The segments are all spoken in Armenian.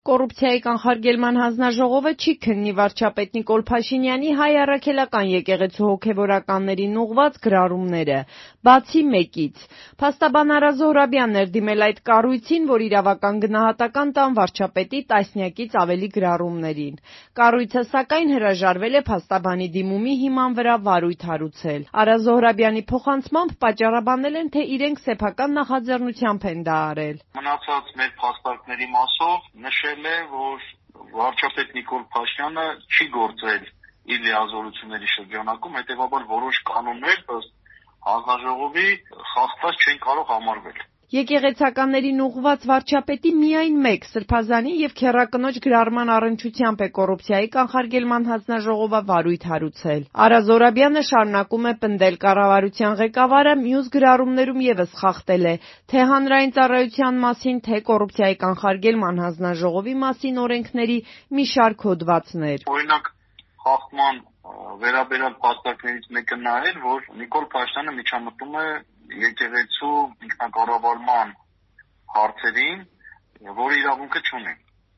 Կոռուպցիայի կանխարգելման հանձնաժողովը չի քննի վարչապետ Նիկոլ Փաշինյանի հայ առաքելական եկեղեցու հոգևորականներին ուղղված գրառումները, բացի մեկից։ Փաստաբան Արա Զոհրաբյանն էր դիմել այդ կառույցին, որ իրավական գնահատական տան վարչապետի տասնյակից ավելի գրառումներին։ Կառույցը, սակայն, հրաժարվել է փաստաբանի դիմումի հիման վրա վարույթ հարուցել։ Արա Զոհրաբյանի փոխանցմամբ պատճառաբանել են, թե իրենք սեփական նախաձեռնությամբ են դա արել։ Մնացած մեր փաստարկների մասով նշել է, որ վարչապետ Նիկոլ Փաշինյանը չի գործել իր լիազորությունների շրջանակում, հետևաբար որոշ կանոններ ըստ հանձնաժողովի խախտված չեն կարող համարվել։ Եկեղեցականներին ուղղված վարչապետի միայն մեկ սրբազանի և քեռակնոջ գրառման առնչությամբ է կոռուպցիայի կանխարգելման հանձնաժողովը վարույթ հարուցել։ Արա Զոհրաբյանը շարունակում է պնդել, կառավարության ղեկավարը մյուս գրառումներում ևս խախտել է թե հանրային ծառայության մասին, թե կոռուպցիայի կանխարգելման հանձնաժողովի մասին օրենքների մի շարք հոդվածներ։ Օրինակ, խախտման վերաբերյալ փաստարկներից մեկը նա էր, որ Նիկոլ Փաշինյանը միջամտում է եկեղեցու ինքնակառավարման հարցերին, որի իրավունքը չունի։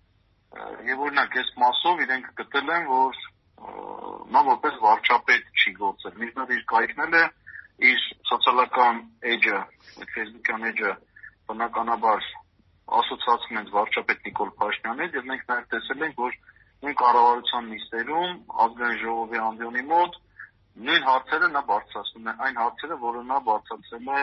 Եվ օրինակ, այս մասով իրենք գտել են, որ նա որպես վարչապետ չի գործել։ Մինչդեռ իր կայքնել է իր սոցիալական էջը, Facebook-յան էջը բնականաբար ասոցացնում են վարչապետ Նիկոլ Փաշինյանին, եւ մենք նաև տեսել ենք, որ նույն կառավարության նիստերում ազգային ժողովի ամբիոնի մոտ նույն հարցերը նա բարձրացնում է, այն հարցերը, որը նա բարձրացրել է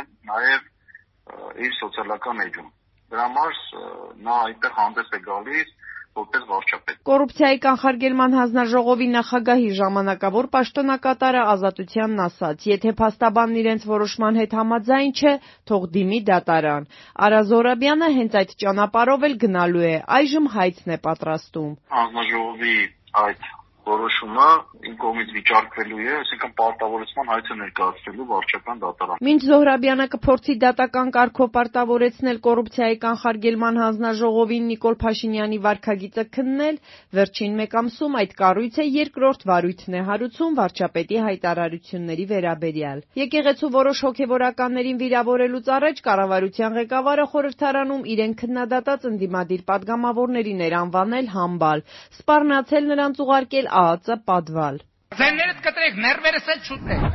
նաև իր սոցիալական էջում։ Դրա համար նա այդտեղ հանդես է գալիս որպես վարչապետ։ Կոռուպցիայի կանխարգելման հանձնաժողովի նախագահի ժամանակավոր պաշտոնակատարը Ազատությանն ասաց, եթե փաստաբանն իրենց որոշման հետ համաձայն չէ, թող դիմի դատարան։ Արա Զոհրաբյանը հենց այդ ճանապարհով էլ գնալու է, այժմ հայցն է պատրաստում։ Հանձնաժողովի այդ որոշումը իմ կողմից վիճարկվելու է, այսինքն պարտավորեցման հայցը ներկայացնելու վարչական դատարան։ Մինչ Զոհրաբյանը կփորձի դատական կարգով պարտավորեցնել կոռուպցիայի կանխարգելման հանձնաժողովին Նիկոլ Փաշինյանի վարքագիծը քննել, վերջին մեկ ամսում այդ կառույցը երկրորդ վարույթն է հարուցում վարչապետի հայտարարությունների վերաբերյալ։ Եկեղեցու որոշ հոգևորականներին վիրավորելուց առաջ կառավարության ղեկավարը խորհրդարանում իրեն քննադատած ընդդիմադիր պատգամավորներին էր անվանել համբալ, սպառնացել նրանց ուղարկել ԱԱԾ պատվալ։ Ձայներդ կտրեք, ներվերս էլ չուտեք։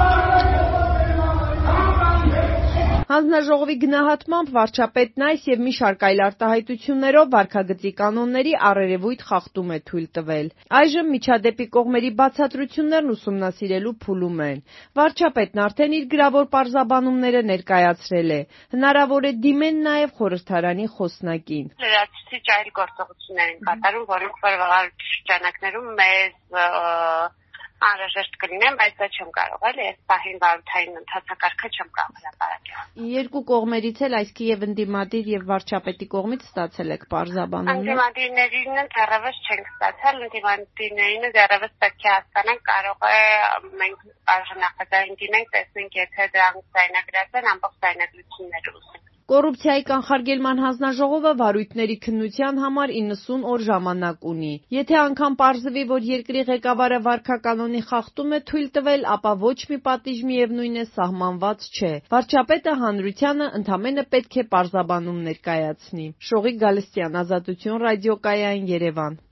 Հանձնաժողովի գնահատմամբ վարչապետն այս և մի շարք այլ արտահայտություններով վարքագծի կանոնների առերևույթ խախտում է թույլ տվել։ Այժմ միջադեպի կողմերի բացատրություններն ուսումնասիրելու փուլում են։ Վարչապետն արդեն իր գրավոր պարզաբանումները ներկայացրել է։ Հնարավոր է դիմեն նաև խորհրդարանի խոսնակին։ Լրացուցիչ այլ գործողություններ են կատարում, որոնք որ շրջանակներում մեզ անհրաժեշտ կլինեն, բայց դա չեմ կարող, էլի, այս պահին վարութային ընթացակարգը չեմ կարող հրապարակել։ Երկու կողմերից էլ, այսքի եւ ընդդիմադիր եւ վարչապետի կողմից ստացել եք պարզաբանումներ։ Ընդդիմադիրներին դեռևս չենք ստացել, ընդդիմադիրներին դեռևս պետք է հասկանանք, կարող է մենք արժանապատվային դիմենք, տեսնենք, եթե դրանք ձայնագրած են, ամբողջ ձայնագրությունները ուսենք։ Կոռուպցիայի կանխարգելման հանձնաժողովը վարույթների քննության համար 90 օր ժամանակ ունի։ Եթե անգամ պարզվի, որ երկրի ղեկավարը վարքականոնի խախտում է թույլ տվել, ապա ոչ մի պատիժ միևնույն է սահմանված չէ։ Վարչապետը հանրությանը ընդամենը պետք է պարզաբանում ներկայացնի։ Շողիկ Գալստյան, Ազատություն ռադիոկայան, Երևան։